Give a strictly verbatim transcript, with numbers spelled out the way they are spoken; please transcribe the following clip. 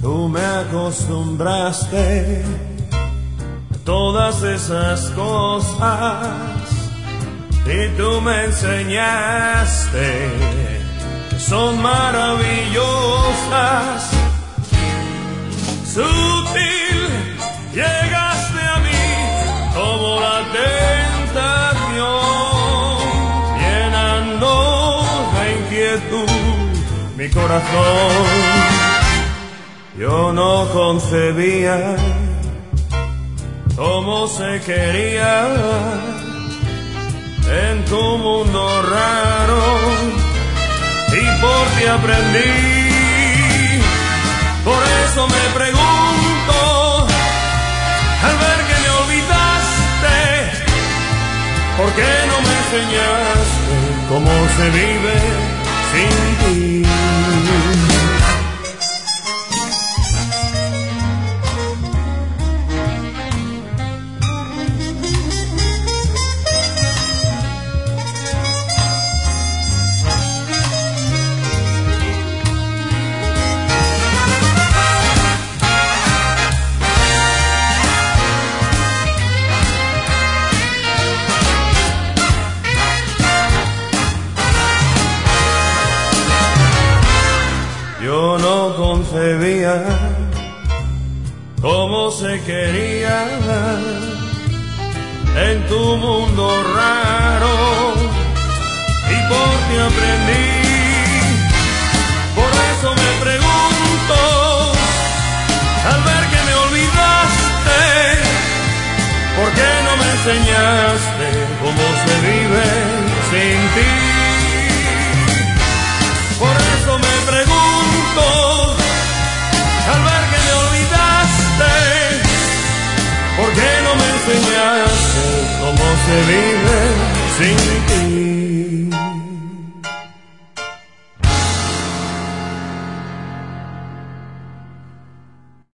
Tú me acostumbraste a todas esas cosas y tú me enseñaste que son maravillosas. Sutil llegaste a mí como la tentación, llenando de inquietud mi corazón. Yo no concebía cómo se quería en tu mundo raro, y por ti aprendí. Por eso me pregunto, al ver que me olvidaste, ¿por qué no me enseñaste cómo se vive sin ti? Yo no concebía cómo se quería en tu mundo raro, y por ti aprendí. Por eso me pregunto, al ver que me olvidaste, ¿por qué no me enseñaste cómo se vive sin ti? Por eso me pregunto, al ver que me olvidaste, ¿por qué no me enseñaste cómo se vive sin